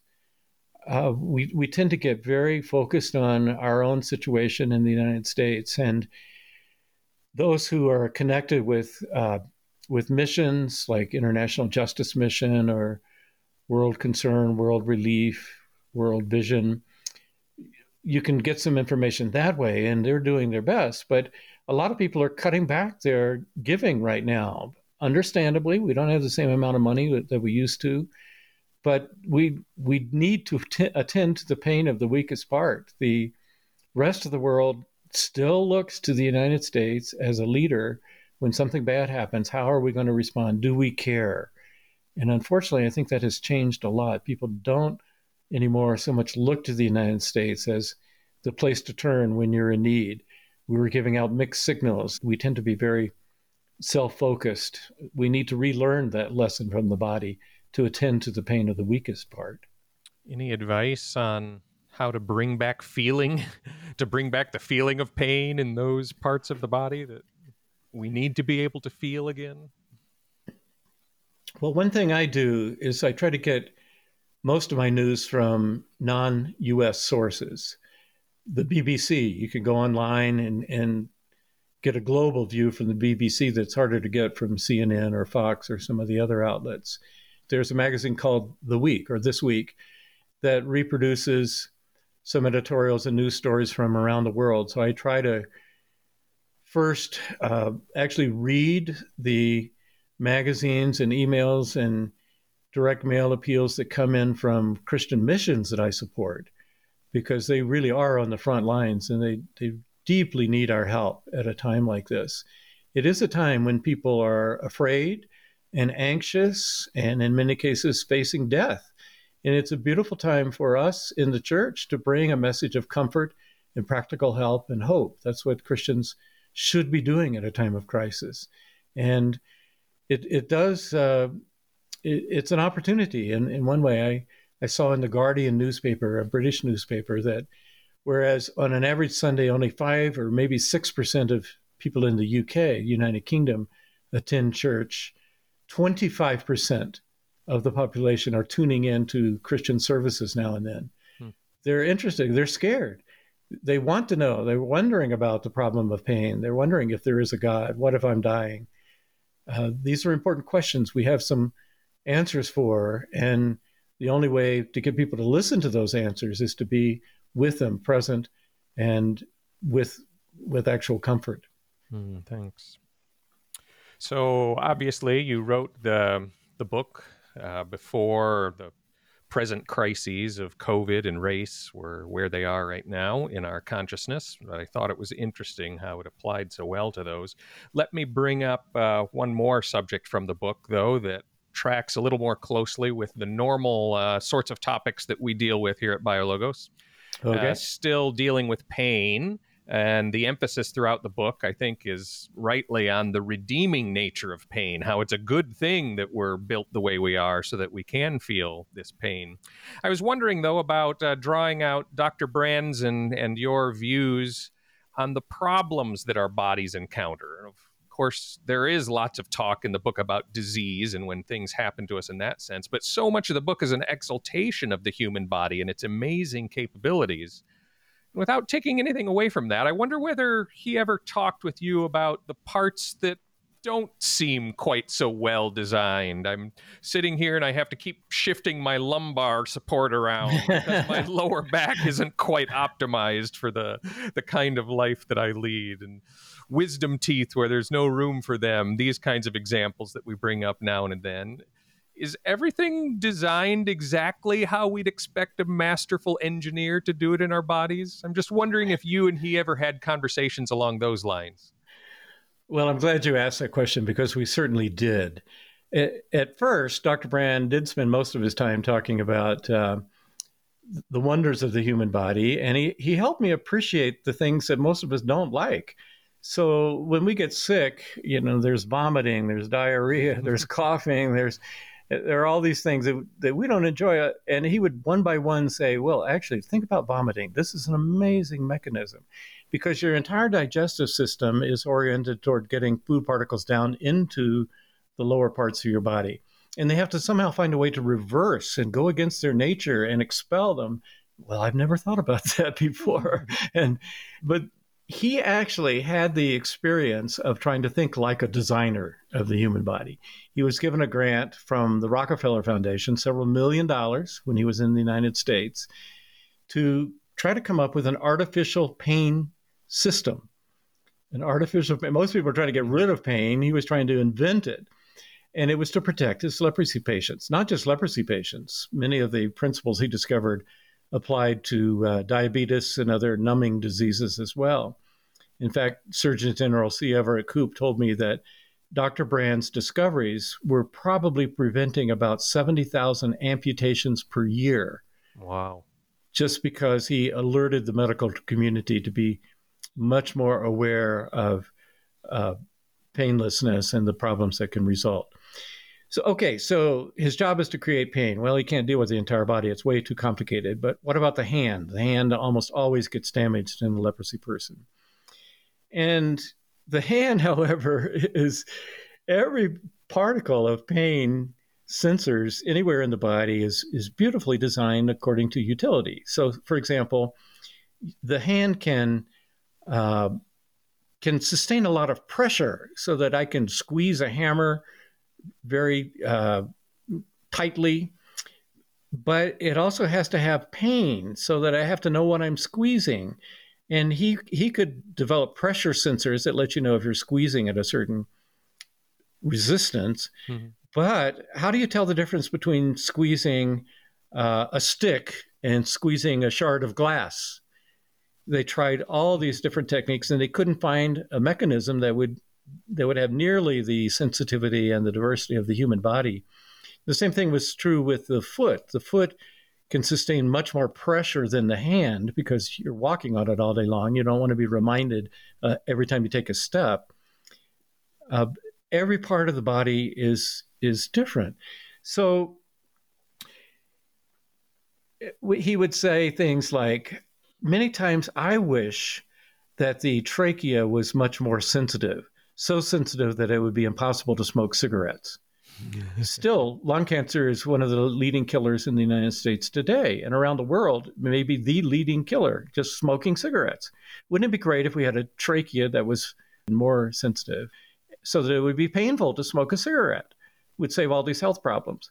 We tend to get very focused on our own situation in the United States, and those who are connected with with missions like International Justice Mission or World Concern, World Relief, World Vision. You can get some information that way, and they're doing their best. But a lot of people are cutting back their giving right now. Understandably, we don't have the same amount of money that we used to, but we need to attend to the pain of the weakest part. The rest of the world still looks to the United States as a leader. When something bad happens, how are we going to respond? Do we care? And unfortunately, I think that has changed a lot. People don't anymore so much look to the United States as the place to turn when you're in need. We were giving out mixed signals. We tend to be very self-focused. We need to relearn that lesson from the body to attend to the pain of the weakest part. Any advice on how to bring back feeling, to bring back the feeling of pain in those parts of the body that we need to be able to feel again? Well, one thing I do is I try to get most of my news from non-U.S. sources. The BBC, you can go online and get a global view from the BBC that's harder to get from CNN or Fox or some of the other outlets. There's a magazine called The Week or This Week that reproduces some editorials and news stories from around the world. So I try to first actually read the magazines and emails and direct mail appeals that come in from Christian missions that I support, because they really are on the front lines and they deeply need our help at a time like this. It is a time when people are afraid and anxious and in many cases facing death. And it's a beautiful time for us in the church to bring a message of comfort and practical help and hope. That's what Christians should be doing at a time of crisis. And it does, it's an opportunity. And in one way, I saw in the Guardian newspaper, a British newspaper, that whereas on an average Sunday, only 5 or maybe 6% of people in the UK, United Kingdom, attend church, 25% of the population are tuning in to Christian services now and then. They're interested. They're scared. They want to know. They're wondering about the problem of pain. They're wondering if there is a God. What if I'm dying? These are important questions we have some answers for. And the only way to get people to listen to those answers is to be with them, present, and with actual comfort. Thanks. So obviously you wrote the book before the present crises of COVID and race were where they are right now in our consciousness. I thought it was interesting how it applied so well to those. Let me bring up one more subject from the book, though, that tracks a little more closely with the normal sorts of topics that we deal with here at BioLogos. Okay. Still dealing with pain. And the emphasis throughout the book, I think, is rightly on the redeeming nature of pain, how it's a good thing that we're built the way we are so that we can feel this pain. I was wondering, though, about drawing out Dr. Brand's and your views on the problems that our bodies encounter. Of course, there is lots of talk in the book about disease and when things happen to us in that sense, but so much of the book is an exaltation of the human body and its amazing capabilities. Without taking anything away from that, I wonder whether he ever talked with you about the parts that don't seem quite so well designed. I'm sitting here and I have to keep shifting my lumbar support around because my lower back isn't quite optimized for the kind of life that I lead. And wisdom teeth where there's no room for them, these kinds of examples that we bring up now and then. Is everything designed exactly how we'd expect a masterful engineer to do it in our bodies? I'm just wondering if you and he ever had conversations along those lines. Well, I'm glad you asked that question because we certainly did. At first, Dr. Brand did spend most of his time talking about the wonders of the human body, and he helped me appreciate the things that most of us don't like. So when we get sick, there's vomiting, there's diarrhea, there's coughing, there are all these things that we don't enjoy. And he would one by one say, well, actually, think about vomiting. This is an amazing mechanism because your entire digestive system is oriented toward getting food particles down into the lower parts of your body. And they have to somehow find a way to reverse and go against their nature and expel them. Well, I've never thought about that before. But he actually had the experience of trying to think like a designer of the human body. He was given a grant from the Rockefeller Foundation, several $1 million when he was in the United States, to try to come up with an artificial pain system. Most people are trying to get rid of pain. He was trying to invent it. And it was to protect his leprosy patients, not just leprosy patients. Many of the principles he discovered applied to diabetes and other numbing diseases as well. In fact, Surgeon General C. Everett Koop told me that Dr. Brand's discoveries were probably preventing about 70,000 amputations per year. Wow. Just because he alerted the medical community to be much more aware of painlessness and the problems that can result. So his job is to create pain. Well, he can't deal with the entire body. It's way too complicated. But what about the hand? The hand almost always gets damaged in a leprosy person. And the hand, however, is every particle of pain sensors anywhere in the body is beautifully designed according to utility. So, for example, the hand can sustain a lot of pressure so that I can squeeze a hammer very tightly, but it also has to have pain so that I have to know what I'm squeezing. And he could develop pressure sensors that let you know if you're squeezing at a certain resistance. Mm-hmm. But how do you tell the difference between squeezing a stick and squeezing a shard of glass? They tried all these different techniques, and they couldn't find a mechanism that would have nearly the sensitivity and the diversity of the human body. The same thing was true with the foot. The foot can sustain much more pressure than the hand because you're walking on it all day long. You don't want to be reminded every time you take a step. Every part of the body is different. So he would say things like, many times I wish that the trachea was much more sensitive, so sensitive that it would be impossible to smoke cigarettes. Still, lung cancer is one of the leading killers in the United States today, and around the world, maybe the leading killer, just smoking cigarettes. Wouldn't it be great if we had a trachea that was more sensitive so that it would be painful to smoke a cigarette? It would save all these health problems.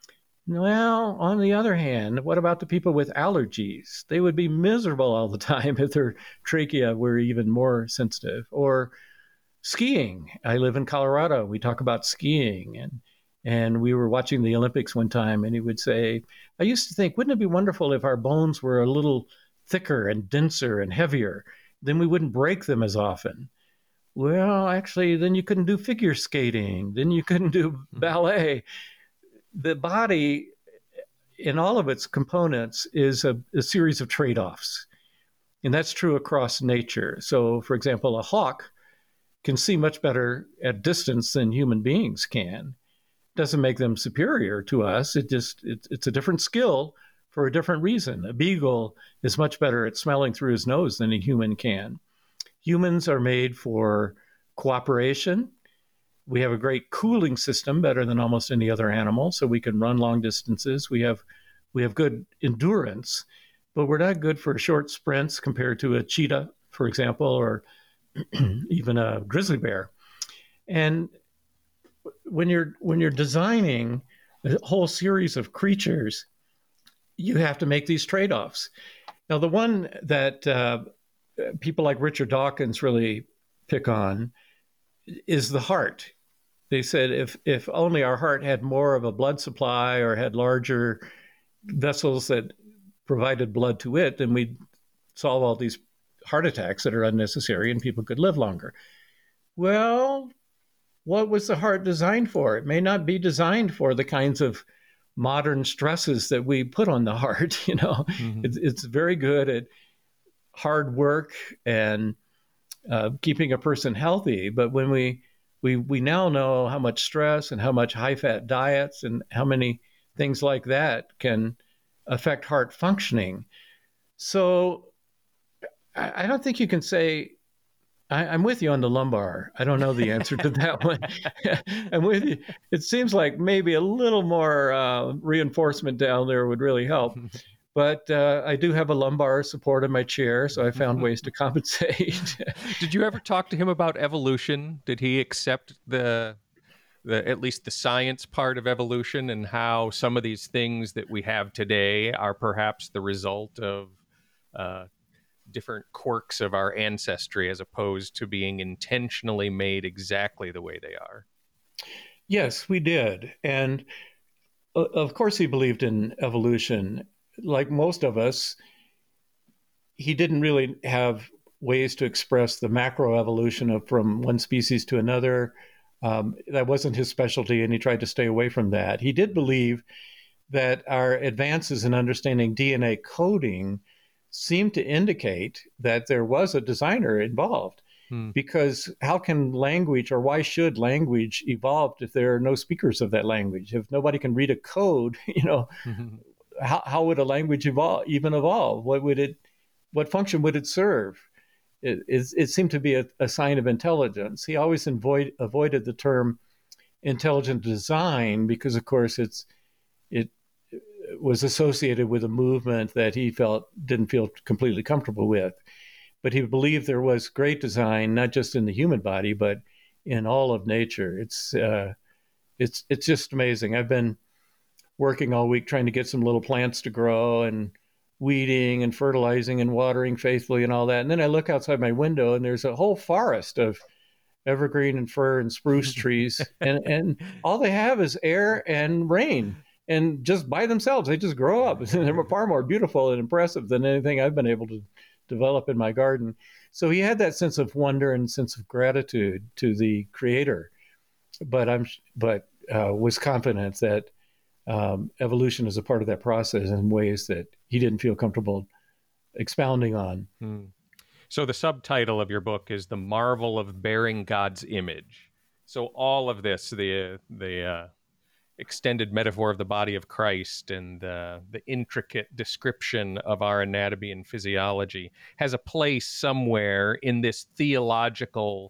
Well, on the other hand, what about the people with allergies? They would be miserable all the time if their trachea were even more sensitive. Or skiing. I live in Colorado. We talk about skiing, and we were watching the Olympics one time, and he would say, I used to think, wouldn't it be wonderful if our bones were a little thicker and denser and heavier? Then we wouldn't break them as often. Well, actually, then you couldn't do figure skating. Then you couldn't do ballet. The body, in all of its components, is a series of trade-offs. And that's true across nature. So, for example, a hawk can see much better at distance than human beings can. Doesn't make them superior to us. It's a different skill for a different reason. A beagle is much better at smelling through his nose than a human can. Humans are made for cooperation. We have a great cooling system, better than almost any other animal, so we can run long distances. We have good endurance, but we're not good for short sprints compared to a cheetah, for example, or even a grizzly bear. And when you're designing a whole series of creatures, you have to make these trade-offs. Now, the one that people like Richard Dawkins really pick on is the heart. They said if only our heart had more of a blood supply or had larger vessels that provided blood to it, then we'd solve all these heart attacks that are unnecessary and people could live longer. Well, what was the heart designed for? It may not be designed for the kinds of modern stresses that we put on the heart. You know, it's very good at hard work and keeping a person healthy. But when we now know how much stress and how much high-fat diets and how many things like that can affect heart functioning. So I don't think you can say, I'm with you on the lumbar. I don't know the answer to that one. I'm with you. It seems like maybe a little more reinforcement down there would really help. But I do have a lumbar support in my chair, so I found ways to compensate. Did you ever talk to him about evolution? Did he accept the at least the science part of evolution, and how some of these things that we have today are perhaps the result of different quirks of our ancestry, as opposed to being intentionally made exactly the way they are? Yes, we did. And of course, he believed in evolution. Like most of us, he didn't really have ways to express the macroevolution from one species to another. That wasn't his specialty, and he tried to stay away from that. He did believe that our advances in understanding DNA coding seemed to indicate that there was a designer involved. Because how can language, or why should language evolve if there are no speakers of that language? If nobody can read a code, how would a language evolve? What function would it serve? It seemed to be a sign of intelligence. He always avoided the term intelligent design because, of course, it was associated with a movement that he didn't feel completely comfortable with. But he believed there was great design, not just in the human body, but in all of nature. It's just amazing. I've been working all week trying to get some little plants to grow, and weeding and fertilizing and watering faithfully and all that. And then I look outside my window and there's a whole forest of evergreen and fir and spruce trees. And all they have is air and rain. And just by themselves, they just grow up. They're far more beautiful and impressive than anything I've been able to develop in my garden. So he had that sense of wonder and sense of gratitude to the Creator, but was confident that evolution is a part of that process in ways that he didn't feel comfortable expounding on. So the subtitle of your book is The Marvel of Bearing God's Image. So all of this, the extended metaphor of the body of Christ and the intricate description of our anatomy and physiology, has a place somewhere in this theological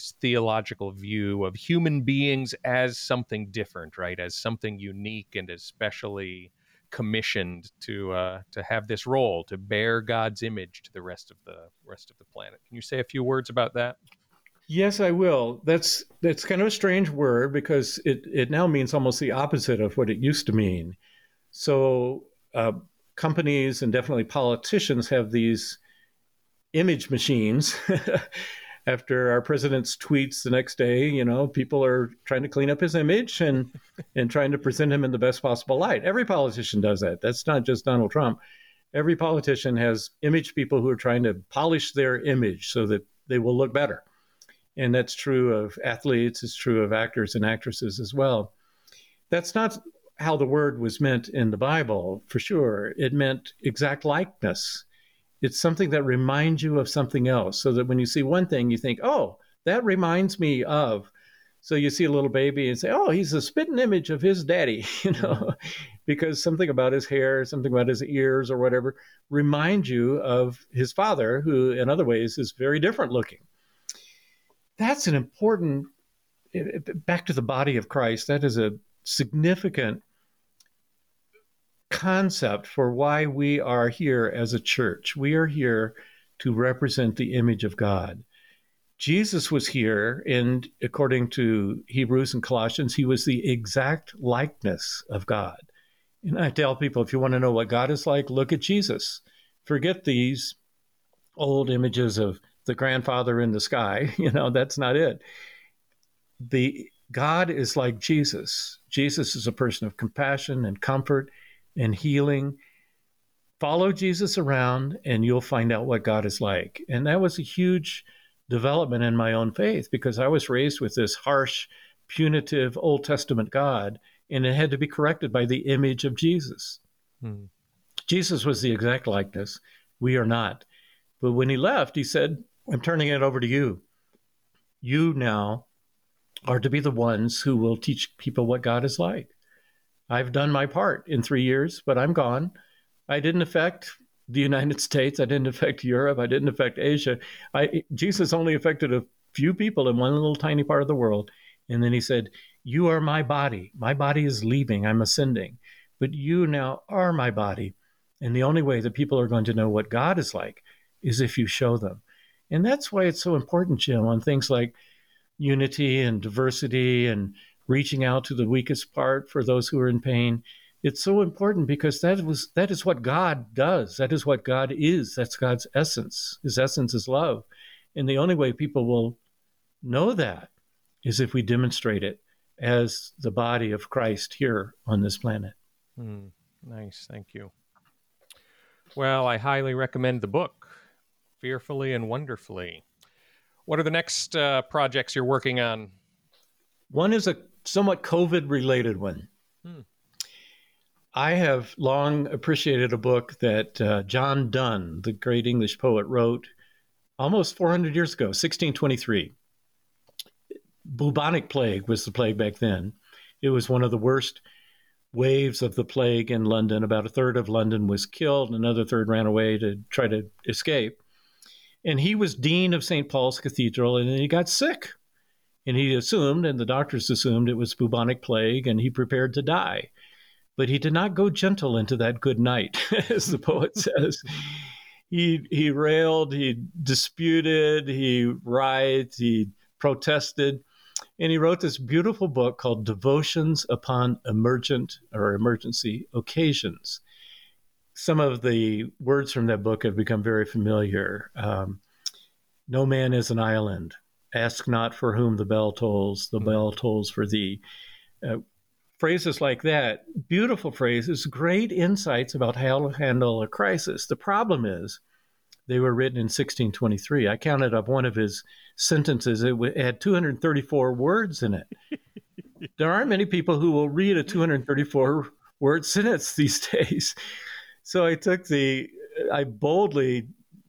view of human beings as something different, right? As something unique and especially commissioned to have this role, to bear God's image to the rest of the planet. Can you say a few words about that? Yes, I will. That's kind of a strange word because it now means almost the opposite of what it used to mean. So companies and definitely politicians have these image machines. After our president's tweets the next day, people are trying to clean up his image and trying to present him in the best possible light. Every politician does that. That's not just Donald Trump. Every politician has image people who are trying to polish their image so that they will look better. And that's true of athletes. It's true of actors and actresses as well. That's not how the word was meant in the Bible, for sure. It meant exact likeness. It's something that reminds you of something else, so that when you see one thing, you think, oh, that reminds me of. So you see a little baby and say, oh, he's a spitting image of his daddy, because something about his hair, something about his ears or whatever reminds you of his father, who in other ways is very different looking. That's an important, back to the body of Christ, that is a significant concept for why we are here as a church. We are here to represent the image of God. Jesus was here, and according to Hebrews and Colossians, he was the exact likeness of God. And I tell people, if you want to know what God is like, look at Jesus. Forget these old images of the grandfather in the sky. That's not it. God is like Jesus. Jesus is a person of compassion and comfort and healing. Follow Jesus around and you'll find out what God is like. And that was a huge development in my own faith, because I was raised with this harsh, punitive Old Testament God, and it had to be corrected by the image of Jesus. Jesus was the exact likeness. We are not. But when he left, he said, I'm turning it over to you. You now are to be the ones who will teach people what God is like. I've done my part in 3 years, but I'm gone. I didn't affect the United States. I didn't affect Europe. I didn't affect Asia. Jesus only affected a few people in one little tiny part of the world. And then he said, you are my body. My body is leaving. I'm ascending. But you now are my body. And the only way that people are going to know what God is like is if you show them. And that's why it's so important, Jim, on things like unity and diversity and reaching out to the weakest part for those who are in pain. It's so important because that is what God does. That is what God is. That's God's essence. His essence is love. And the only way people will know that is if we demonstrate it as the body of Christ here on this planet. Nice. Thank you. Well, I highly recommend the book, Fearfully and Wonderfully. What are the next projects you're working on? One is a somewhat COVID-related one. I have long appreciated a book that John Donne, the great English poet, wrote almost 400 years ago, 1623. Bubonic plague was the plague back then. It was one of the worst waves of the plague in London. About a third of London was killed. Another third ran away to try to escape. And he was dean of St. Paul's Cathedral, and he got sick. And he assumed, and the doctors assumed, it was bubonic plague, and he prepared to die. But he did not go gentle into that good night, as the poet says. He railed, he disputed, he writhed, he protested, and he wrote this beautiful book called Devotions Upon Emergency Occasions. Some of the words from that book have become very familiar. No man is an island. Ask not for whom the bell tolls for thee. Phrases like that, beautiful phrases, great insights about how to handle a crisis. The problem is they were written in 1623. I counted up one of his sentences. It had 234 words in it. There aren't many people who will read a 234-word sentence these days. So I boldly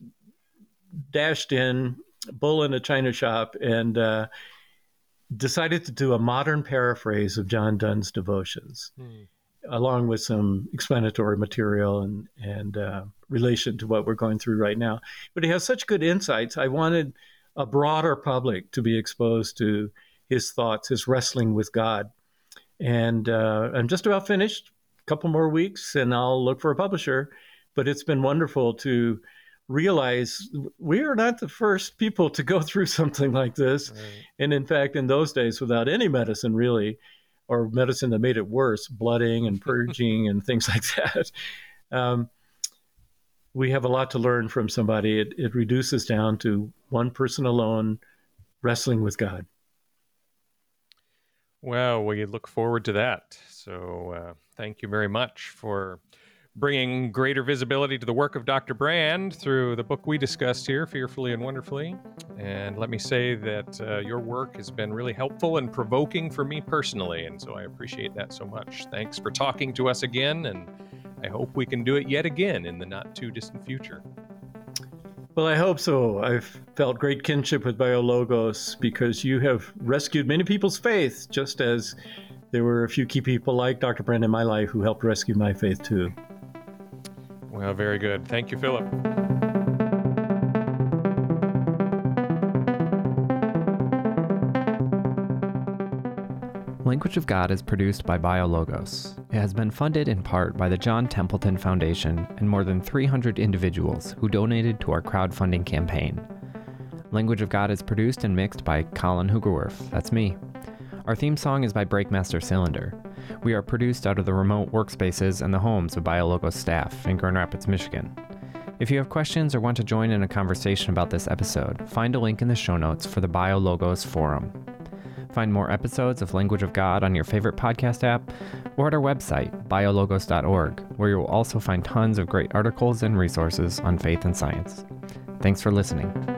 dashed in Bull in a China Shop and decided to do a modern paraphrase of John Donne's devotions, along with some explanatory material and relation to what we're going through right now. But he has such good insights. I wanted a broader public to be exposed to his thoughts, his wrestling with God. And I'm just about finished. A couple more weeks, and I'll look for a publisher. But it's been wonderful to realize we are not the first people to go through something like this. Right. And in fact, in those days, without any medicine really, or medicine that made it worse, blooding and purging and things like that, we have a lot to learn from somebody. It reduces down to one person alone wrestling with God. Well, we look forward to that. So thank you very much for bringing greater visibility to the work of Dr. Brand through the book we discussed here, Fearfully and Wonderfully. And let me say that your work has been really helpful and provoking for me personally, and so I appreciate that so much. Thanks for talking to us again, and I hope we can do it yet again in the not-too-distant future. Well, I hope so. I've felt great kinship with BioLogos because you have rescued many people's faith, just as there were a few key people like Dr. Brand in my life who helped rescue my faith too. Well, very good. Thank you, Philip. Language of God is produced by BioLogos. It has been funded in part by the John Templeton Foundation and more than 300 individuals who donated to our crowdfunding campaign. Language of God is produced and mixed by Colin Hoogerwerf. That's me. Our theme song is by Breakmaster Cylinder. We are produced out of the remote workspaces and the homes of BioLogos staff in Grand Rapids, Michigan. If you have questions or want to join in a conversation about this episode, find a link in the show notes for the BioLogos forum. Find more episodes of Language of God on your favorite podcast app or at our website, biologos.org, where you will also find tons of great articles and resources on faith and science. Thanks for listening.